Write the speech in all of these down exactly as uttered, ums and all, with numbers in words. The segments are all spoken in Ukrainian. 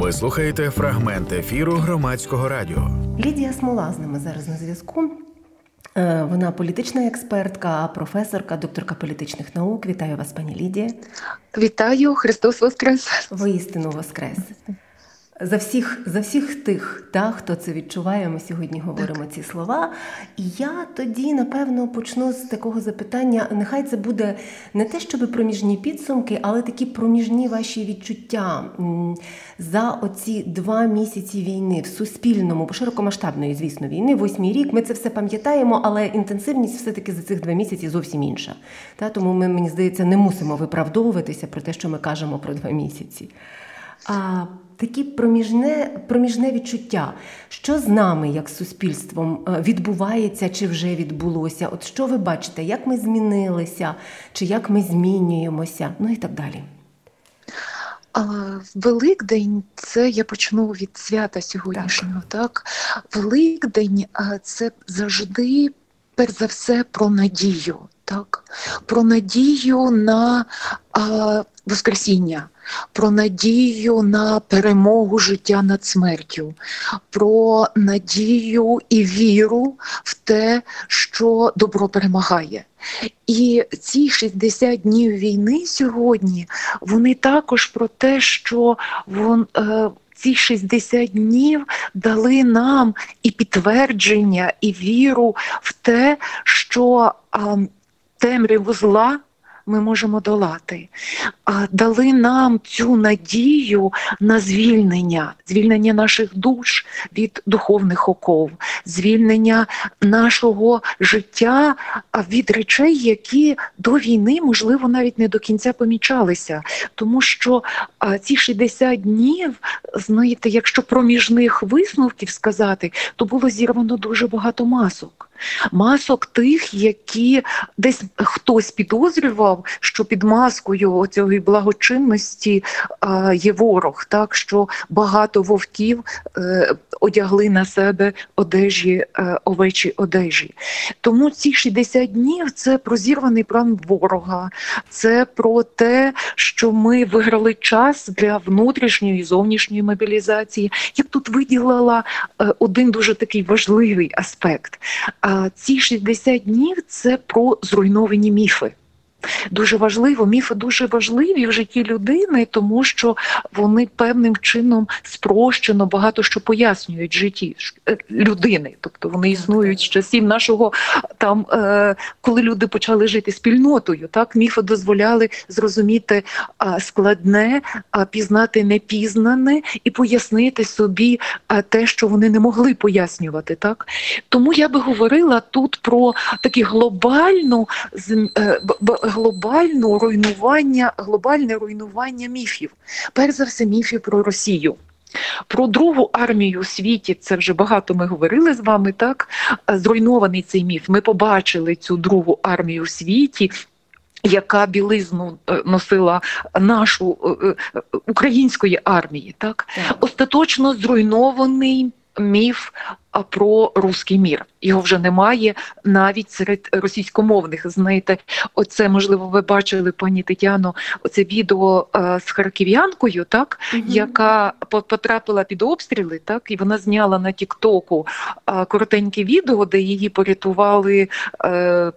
Ви слухаєте фрагмент ефіру Громадського радіо. Лідія Смола з нами зараз на зв'язку. Вона політична експертка, професорка, докторка політичних наук. Вітаю вас, пані Лідія. Вітаю, Христос Воскрес. Воістину Воскрес. За всіх, за всіх тих, та, хто це відчуває, ми сьогодні говоримо так. ці слова. І я тоді, напевно, почну з такого запитання. Нехай це буде не те, щоб проміжні підсумки, але такі проміжні ваші відчуття за оці два місяці війни в суспільному, широкомасштабної, звісно, війни, восьмий рік. Ми це все пам'ятаємо, але інтенсивність все-таки за цих два місяці зовсім інша. Та, тому ми, мені здається, не мусимо виправдовуватися про те, що ми кажемо про два місяці. А такі проміжне, проміжне відчуття, що з нами, як з суспільством, відбувається чи вже відбулося? От що ви бачите, як ми змінилися, чи як ми змінюємося, ну і так далі. Великдень – це я почну від свята сьогоднішнього. Так. Так? Великдень – це завжди, перш за все, про надію. Так? Про надію на а, Воскресіння, про надію на перемогу життя над смертю, про надію і віру в те, що добро перемагає. І ці шістдесят днів війни сьогодні, вони також про те, що вон, е, ці шістдесят днів дали нам і підтвердження, і віру в те, що е, темряву зла ми можемо долати. Дали нам цю надію на звільнення, звільнення наших душ від духовних оков, звільнення нашого життя від речей, які до війни, можливо, навіть не до кінця помічалися. Тому що ці шістдесят днів, знаєте, якщо проміжних висновків сказати, то було зірвано дуже багато масок. Масок тих, які десь хтось підозрював, що під маскою цієї благочинності е, є ворог, так, що багато вовків е, одягли на себе одежі, е, овечі одежі. Тому ці шістдесят днів – це про зірваний план ворога, це про те, що ми виграли час для внутрішньої і зовнішньої мобілізації. Я б тут виділила е, один дуже такий важливий аспект. А ці шістдесят днів – це про зруйновані міфи. Дуже важливо, міфи дуже важливі в житті людини, тому що вони певним чином спрощено багато що пояснюють в житті людини. Тобто вони існують з часів нашого, там, е, коли люди почали жити спільнотою. Так? Міфи дозволяли зрозуміти е, складне, е, пізнати непізнане і пояснити собі е, те, що вони не могли пояснювати. Так? Тому я би говорила тут про таку глобальну е, глобальне руйнування, глобальне руйнування міфів. Перш за все, міфів про Росію. Про другу армію у світі, це вже багато ми говорили з вами, так? Зруйнований цей міф. Ми побачили цю другу армію у світі, яка білизну носила нашу української армії. Так? Так. Остаточно зруйнований міф про руський мір. Його вже немає навіть серед російськомовних. Знаєте, оце, можливо, ви бачили, пані Тетяно, оце відео е, з харків'янкою, так, угу. яка потрапила під обстріли, так, і вона зняла на тік-току е, коротеньке відео, де її порятували е,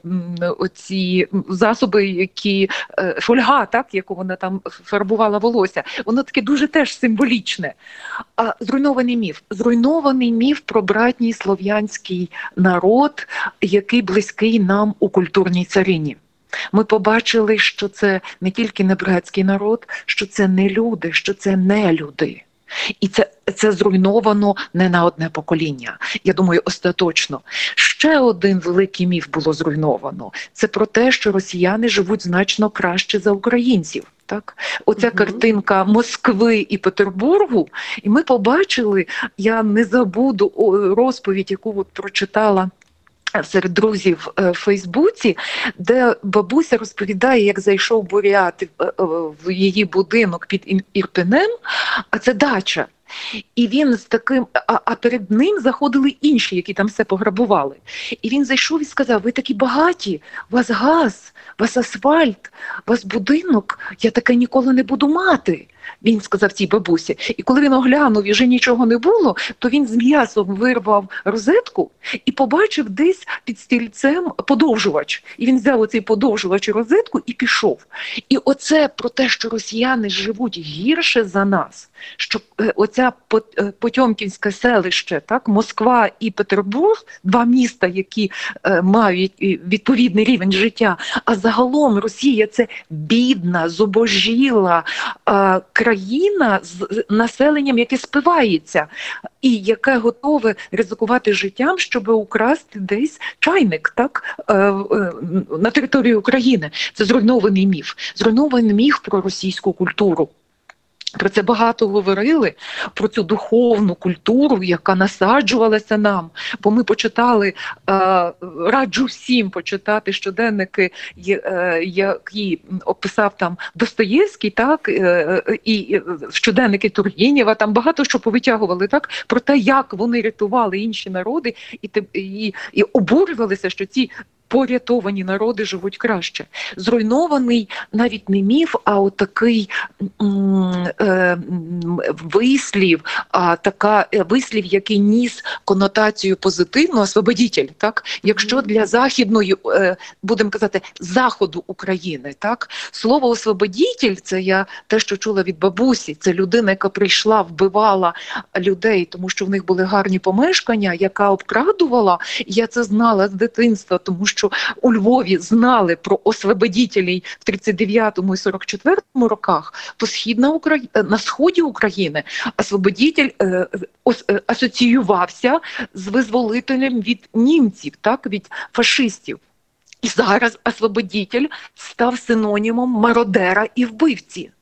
оці засоби, які е, фольга, так, яку вона там фарбувала волосся. Воно таке дуже теж символічне. А зруйнований міф. Зруйнований міф про братній слов'янський народ, який близький нам у культурній царині. Ми побачили, що це не тільки не братський народ, що це не люди, що це не люди. І це, це зруйновано не на одне покоління. Я думаю, остаточно. Ще один великий міф було зруйновано. Це про те, що росіяни живуть значно краще за українців. Так? Оця угу. картинка Москви і Петербургу, і ми побачили, я не забуду розповідь, яку от прочитала серед друзів в Фейсбуці, де бабуся розповідає, як зайшов бурят в її будинок під Ірпенем, а це дача. І він з таким, а, а перед ним заходили інші, які там все пограбували. І він зайшов і сказав: ви такі багаті, у вас газ, у вас асфальт, у вас будинок, я таке ніколи не буду мати. він сказав цій бабусі. І коли він оглянув і вже нічого не було, то він з м'ясом вирвав розетку і побачив десь під стільцем подовжувач. І він взяв оцей подовжувач і розетку і пішов. І оце про те, що росіяни живуть гірше за нас, що оця Потьомкінське селище, так, Москва і Петербург, два міста, які е, мають відповідний рівень життя, а загалом Росія – це бідна, зубожіла е, країна з населенням, яке спивається, і яке готове ризикувати життям, щоб украсти десь чайник, так, е, е, на території України. Це зруйнований міф. Зруйнований міф про російську культуру. Про це багато говорили, про цю духовну культуру, яка насаджувалася нам. Бо ми почитали, е, раджу всім почитати щоденники, е, які описав там Достоєвський, так, е, і щоденники Тургенєва, там багато що повитягували, так, про те, як вони рятували інші народи і, і, і обурювалися, що ці порятовані народи живуть краще. Зруйнований навіть не міф, а от такий м- е- вислів, а така вислів, який ніс конотацію позитивну, освободитель, так? Якщо для західної, е- будемо казати, заходу України, так? Слово освободитель – це я те, що чула від бабусі, це людина, яка прийшла, вбивала людей, тому що в них були гарні помешкання, яка обкрадувала. Я це знала з дитинства, тому що що у Львові знали про освободітелей в тридцять дев'ятому і сорок четвертому роках, то східна Украї... на сході України освободітель е, ос... асоціювався з визволителем від німців, так, від фашистів. І зараз освободітель став синонімом мародера і вбивці.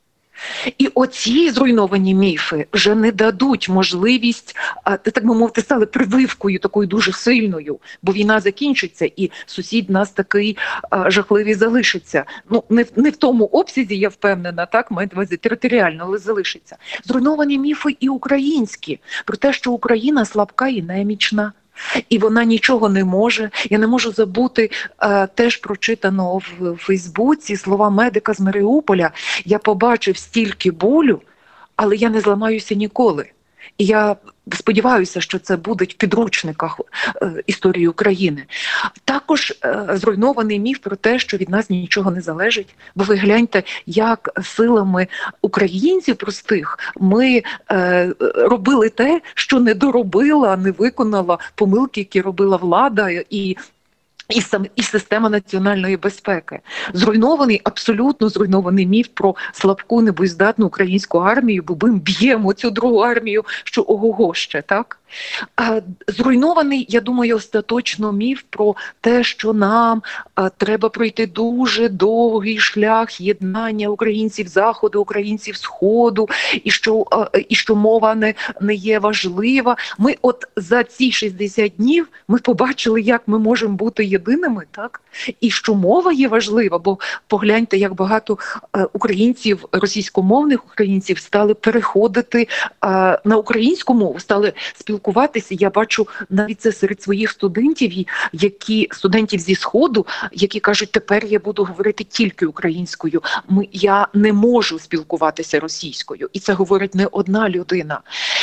І оці зруйновані міфи вже не дадуть можливість, так би мовити, стали прививкою такою дуже сильною, бо війна закінчиться і сусід нас такий а, жахливий залишиться. Ну, не, не в тому обсязі, я впевнена, так, маю на увазі територіально, але залишиться. Зруйновані міфи і українські, про те, що Україна слабка і немічна. І вона нічого не може. Я не можу забути е, теж прочитано в Фейсбуці слова медика з Маріуполя. Я побачив стільки болю, але я не зламаюся ніколи. І я сподіваюся, що це буде в підручниках е, історії України. Також е, зруйнований міф про те, що від нас нічого не залежить. Бо ви гляньте, як силами українців простих ми е, робили те, що не доробила, не виконала помилки, які робила влада і І, сам, і система національної безпеки. Зруйнований, абсолютно зруйнований міф про слабку, небоєздатну українську армію, бо ми б'ємо цю другу армію, що ого-го ще, так? А, зруйнований, я думаю, остаточно міф про те, що нам а, треба пройти дуже довгий шлях єднання українців Заходу, українців Сходу, і що, а, і що мова не, не є важлива. Ми от за ці шістдесят днів ми побачили, як ми можемо бути єдиними, так? І що мова є важлива, бо погляньте, як багато е, українців, російськомовних українців стали переходити е, на українську мову, стали спілкуватися. Я бачу навіть це серед своїх студентів, які, студентів зі Сходу, які кажуть, тепер я буду говорити тільки українською. Ми, я не можу спілкуватися російською. І це говорить не одна людина.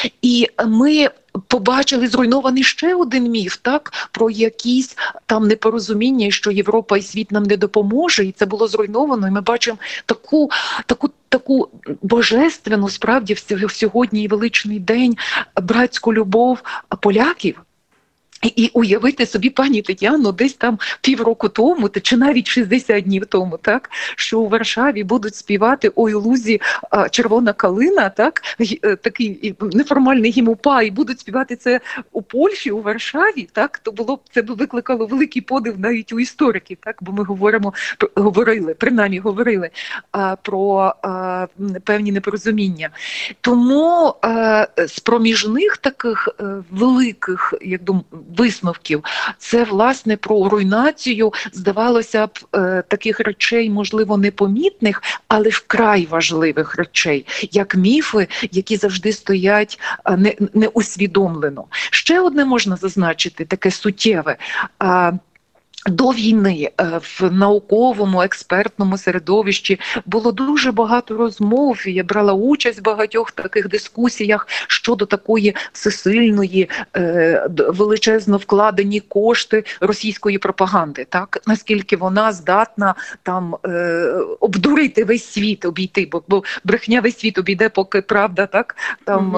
І ми побачили зруйнований ще один міф, так, про якісь там непорозуміння, що Європа і світ нам не допоможе, і це було зруйновано. І ми бачимо таку, таку, таку божественну, справді, в сьогодні величний день братську любов поляків. І уявити собі, пані Тетяно, десь там півроку тому, чи навіть шістдесят днів тому, так, що у Варшаві будуть співати «Ой, у лузі червона калина», так, такий неформальний гімн УПА, і будуть співати це у Польщі, у Варшаві, так, то було б, це б викликало великий подив навіть у істориків, так, бо ми говоримо, говорили, принаймні говорили а, про а, певні непорозуміння. Тому а, з проміжних таких а, великих, як думаю, висновків, це, власне, про руйнацію, здавалося б, е, таких речей, можливо, непомітних, але вкрай важливих речей, як міфи, які завжди стоять е, не, неусвідомлено. Ще одне можна зазначити, таке суттєве. Е, До війни в науковому, експертному середовищі було дуже багато розмов, і я брала участь в багатьох таких дискусіях щодо такої всесильної, величезно вкладені кошти російської пропаганди, так? Наскільки вона здатна там обдурити весь світ, обійти, бо, бо брехня весь світ обійде, поки правда, так? Там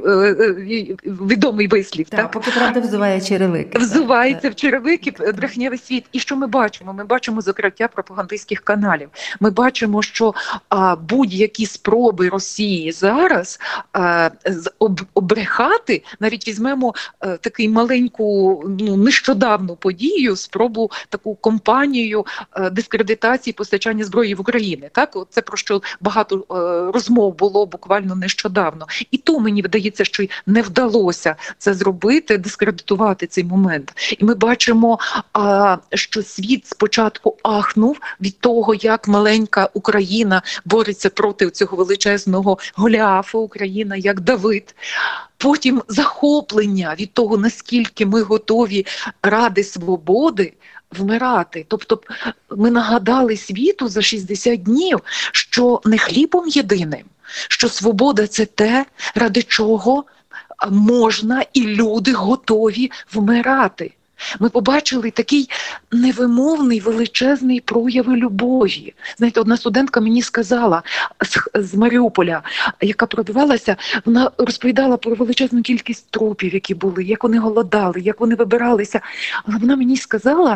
угу. відомий вислів. Так, так? Поки правда взуває черевики. Взувається так. в черевики, брехня весь світ. І що ми бачимо? Ми бачимо закриття пропагандистських каналів. Ми бачимо, що а, будь-які спроби Росії зараз а, об, обрехати, навіть візьмемо а, такий маленьку, ну, нещодавну подію, спробу таку кампанію а, дискредитації постачання зброї в Україні. Так? Це про що багато а, розмов було буквально нещодавно. І то мені видається, що й не вдалося це зробити, дискредитувати цей момент. І ми бачимо, а, що світ спочатку ахнув від того, як маленька Україна бореться проти цього величезного Голіафа, Україна як Давид. Потім захоплення від того, наскільки ми готові ради свободи вмирати. Тобто ми нагадали світу за шістдесят днів, що не хлібом єдиним, що свобода – це те, ради чого можна і люди готові вмирати. Ми побачили такий невимовний, величезний прояви любові. Знаєте, одна студентка мені сказала з, з Маріуполя, яка пробивалася, вона розповідала про величезну кількість трупів, які були, як вони голодали, як вони вибиралися. Але вона мені сказала,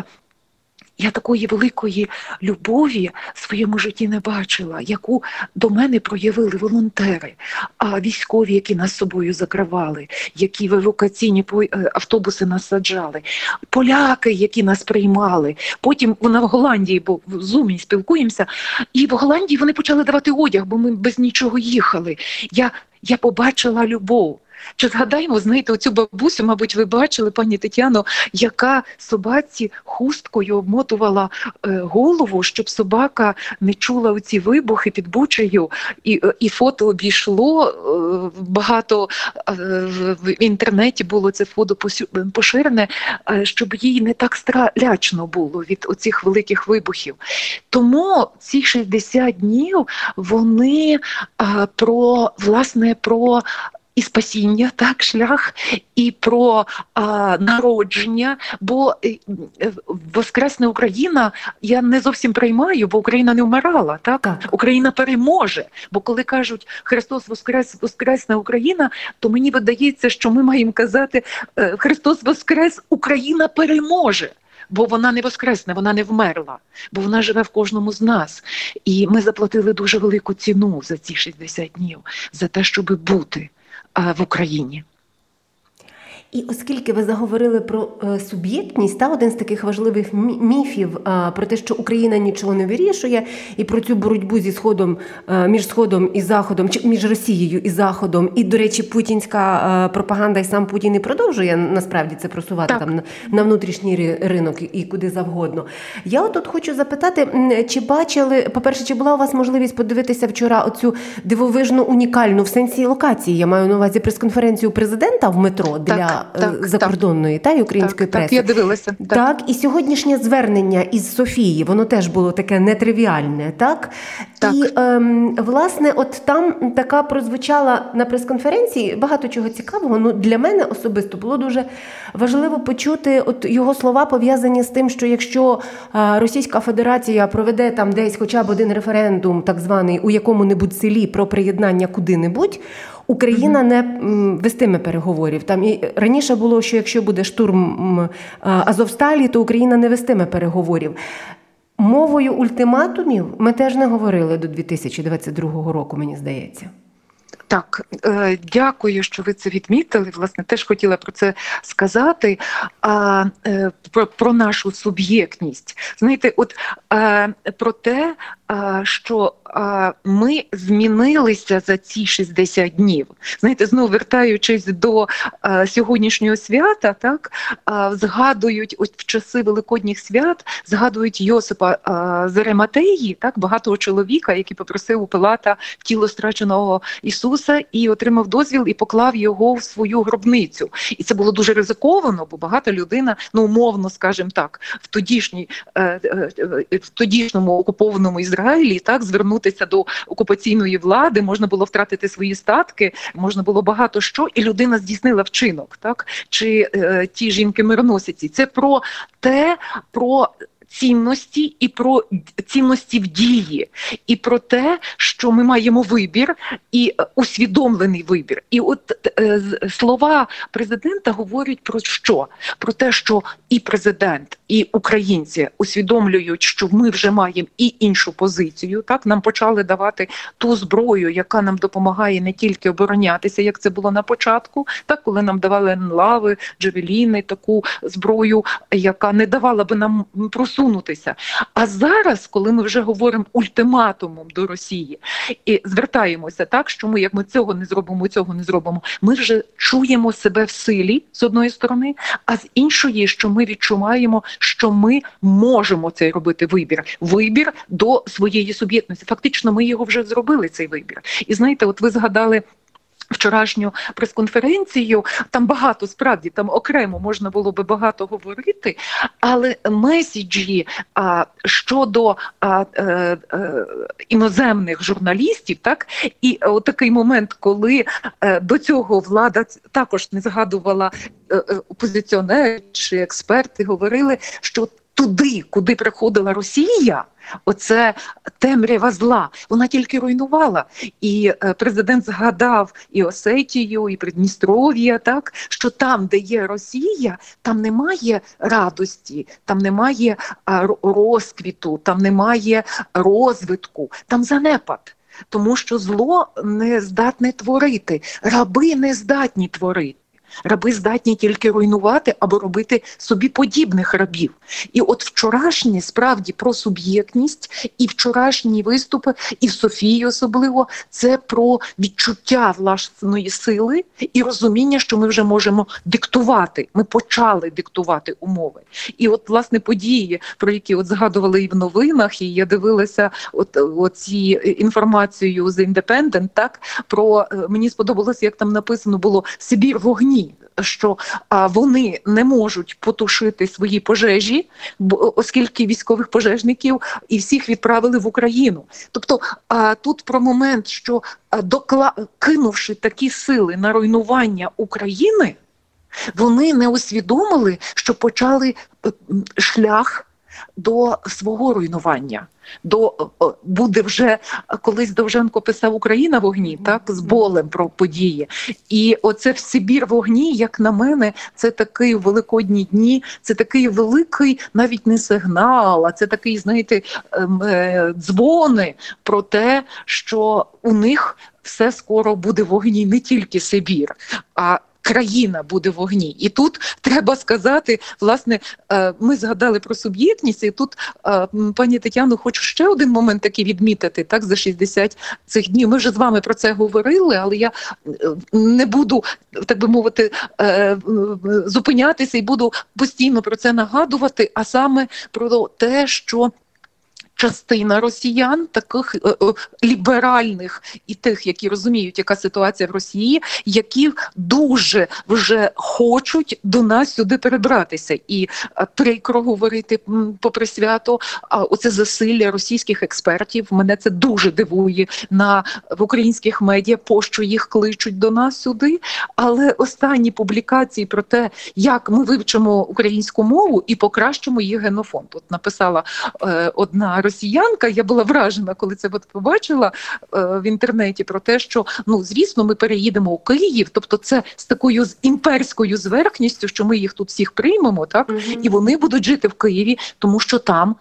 я такої великої любові в своєму житті не бачила, яку до мене проявили волонтери, а військові, які нас з собою закривали, які в евакуаційні автобуси нас саджали, поляки, які нас приймали. Потім вона в Голландії, бо в Зумі спілкуємося, і в Голландії вони почали давати одяг, бо ми без нічого їхали. Я, я побачила любов. Чи згадаємо, знаєте, оцю бабусю, мабуть, ви бачили, пані Тетяно, яка собаці хусткою обмотувала е, голову, щоб собака не чула оці вибухи під Бучею. І, і фото обійшло, е, багато е, в інтернеті було це фото поширене, е, щоб їй не так лячно було від оцих великих вибухів. Тому ці шістдесят днів, вони е, про, власне, про і спасіння, так, шлях, і про а, народження, бо е, воскресне Україна я не зовсім приймаю, бо Україна не вмирала, так? так? Україна переможе, бо коли кажуть «Христос воскрес, воскресне Україна», то мені видається, що ми маємо казати «Христос воскрес, Україна переможе». Бо вона не воскресне, вона не вмерла, бо вона живе в кожному з нас. І ми заплатили дуже велику ціну за ці шістдесят днів, за те, щоб бути в Україні. І оскільки ви заговорили про е, суб'єктність, та один з таких важливих міфів е, про те, що Україна нічого не вирішує, і про цю боротьбу зі Сходом, е, між Сходом і Заходом, чи між Росією і Заходом, і, до речі, путінська е, пропаганда, і сам Путін і продовжує насправді це просувати так. там на, на внутрішній ринок і, і куди завгодно. Я от тут хочу запитати, чи бачили, по-перше, чи була у вас можливість подивитися вчора оцю дивовижну, унікальну в сенсі локації, я маю на увазі прес-конференцію президента в метро для так. Так, закордонної так, та й української так, преси. Так, я дивилася. Так. так, і сьогоднішнє звернення із Софії, воно теж було таке нетривіальне, так? так. І, ем, власне, от там така прозвучала на прес-конференції багато чого цікавого. Ну, для мене особисто було дуже важливо почути от його слова, пов'язані з тим, що якщо е, Російська Федерація проведе там десь хоча б один референдум, так званий, у якому-небудь селі про приєднання куди-небудь, Україна не вестиме переговорів. Там і раніше було, що якщо буде штурм Азовсталі, то Україна не вестиме переговорів. Мовою ультиматумів ми теж не говорили до дві тисячі двадцять другого року, мені здається. Так, е, дякую, що ви це відмітили. Власне, теж хотіла про це сказати, а, е, про, про нашу суб'єктність. Знаєте, от е, про те, що ми змінилися за ці шістдесят днів. Знаєте, знову вертаючись до сьогоднішнього свята, так, згадують ось в часи Великодніх свят, згадують Йосипа з Ариматеї, так, багатого чоловіка, який попросив у Пилата тіло страченого Ісуса і отримав дозвіл і поклав його в свою гробницю. І це було дуже ризиковано, бо багата людина, ну умовно, скажімо так, в тодішній, в тодішньому окупованому Ізраїлі, так, звернутися до окупаційної влади, можна було втратити свої статки, можна було багато що, і людина здійснила вчинок, так, чи е, ті жінки-мироносиці. Це про те, про цінності і про цінності в дії, і про те, що ми маємо вибір, і усвідомлений вибір. І от е, слова президента говорять про що? Про те, що і президент, і українці усвідомлюють, що ми вже маємо і іншу позицію. Так, нам почали давати ту зброю, яка нам допомагає не тільки оборонятися, як це було на початку, так, коли нам давали енлави, джавеліни, таку зброю, яка не давала би нам просунутися. А зараз, коли ми вже говоримо ультиматумом до Росії і звертаємося так, що ми, як ми цього не зробимо, цього не зробимо, ми вже чуємо себе в силі, з одної сторони, а з іншої, що ми відчуваємо, що ми можемо цей робити вибір. Вибір до своєї суб'єктності. Фактично, ми його вже зробили, цей вибір. І знаєте, от ви згадали вчорашню прес-конференцію, там багато, справді, там окремо можна було би багато говорити, але меседжі а, щодо а, а, а, іноземних журналістів, так, і о, такий момент, коли а, до цього влада також не згадувала а, опозиціонери чи експерти, говорили, що туди, куди приходила Росія, оце темрява зла, вона тільки руйнувала. І президент згадав і Осетію, і Придністров'я, так, що там, де є Росія, там немає радості, там немає розквіту, там немає розвитку, там занепад. Тому що зло не здатне творити, раби не здатні творити. Раби здатні тільки руйнувати або робити собі подібних рабів. І от вчорашні, справді, про суб'єктність, і вчорашні виступи, і в Софії особливо, це про відчуття власної сили і розуміння, що ми вже можемо диктувати. Ми почали диктувати умови. І от, власне, події, про які от згадували і в новинах, і я дивилася от, оці інформацію з Independent, так, про, мені сподобалося, як там написано було «Сибір в огні», що а, вони не можуть потушити свої пожежі, бо, оскільки військових пожежників і всіх відправили в Україну. Тобто а, тут про момент, що а, докла... кинувши такі сили на руйнування України, вони не усвідомили, що почали шлях до свого руйнування. До, буде вже, колись Довженко писав «Україна в огні», так, з болем про події. І оце в Сибір в огні, як на мене, це такий в Великодні дні, це такий великий навіть не сигнал, а це такий, знаєте, дзвони про те, що у них все скоро буде в огні, не тільки Сибір, а країна буде в вогні. І тут треба сказати, власне, ми згадали про суб'єктність, і тут, пані Тетяно, хочу ще один момент такий відмітити, так, за шістдесят цих днів. Ми вже з вами про це говорили, але я не буду, так би мовити, зупинятися і буду постійно про це нагадувати, а саме про те, що частина росіян, таких е, е, ліберальних і тих, які розуміють, яка ситуація в Росії, які дуже вже хочуть до нас сюди перебратися. І е, прикро говорити попри свято, а оце засилля російських експертів, мене це дуже дивує на в українських медіа, пощо їх кличуть до нас сюди. Але останні публікації про те, як ми вивчимо українську мову і покращимо її генофонд. От написала е, одна росіянка, я була вражена, коли це от побачила е, в інтернеті, про те, що, ну, звісно, ми переїдемо у Київ, тобто це з такою з імперською зверхністю, що ми їх тут всіх приймемо, так, mm-hmm. і вони будуть жити в Києві, тому що там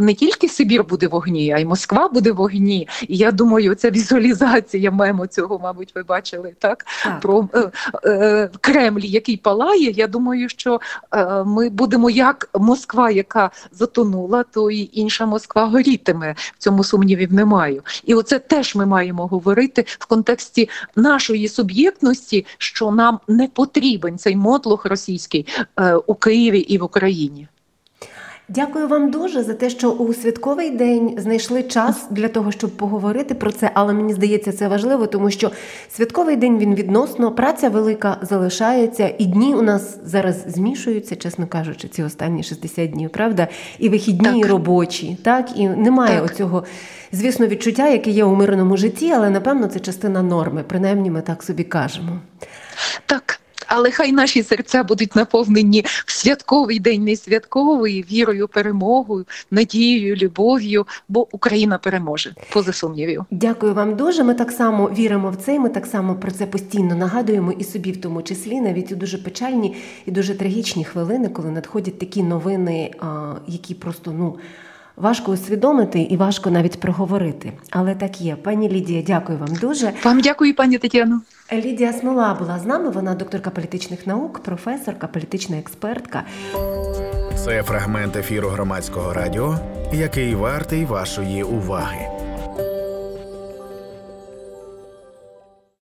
не тільки Сибір буде в вогні, а й Москва буде в вогні. І я думаю, ця візуалізація мему цього, мабуть, ви бачили, так? Так. Про е, е, Кремль, який палає. Я думаю, що е, ми будемо як Москва, яка затонула, то і інша Москва горітиме. В цьому сумнівів немає. І оце теж ми маємо говорити в контексті нашої суб'єктності, що нам не потрібен цей мотлох російський е, у Києві і в Україні. Дякую вам дуже за те, що у святковий день знайшли час для того, щоб поговорити про це, але мені здається, це важливо, тому що святковий день, він відносно, праця велика залишається, і дні у нас зараз змішуються, чесно кажучи, ці останні шістдесят днів, правда? І вихідні, так. і робочі, так? І немає так. оцього, звісно, відчуття, яке є у мирному житті, але, напевно, це частина норми, принаймні ми так собі кажемо. Так. Але хай наші серця будуть наповнені в святковий день, не святковий, вірою, перемогою, надією, любов'ю, бо Україна переможе, поза сумнівів. Дякую вам дуже. Ми так само віримо в це, ми так само про це постійно нагадуємо і собі в тому числі, навіть у дуже печальні і дуже трагічні хвилини, коли надходять такі новини, які просто, ну, важко усвідомити і важко навіть проговорити. Але так є. Пані Лідія, дякую вам дуже. Вам дякую, пані Тетяно. Лідія Смола була з нами, вона докторка політичних наук, професорка, політична експертка. Це фрагмент ефіру Громадського радіо, який вартий вашої уваги.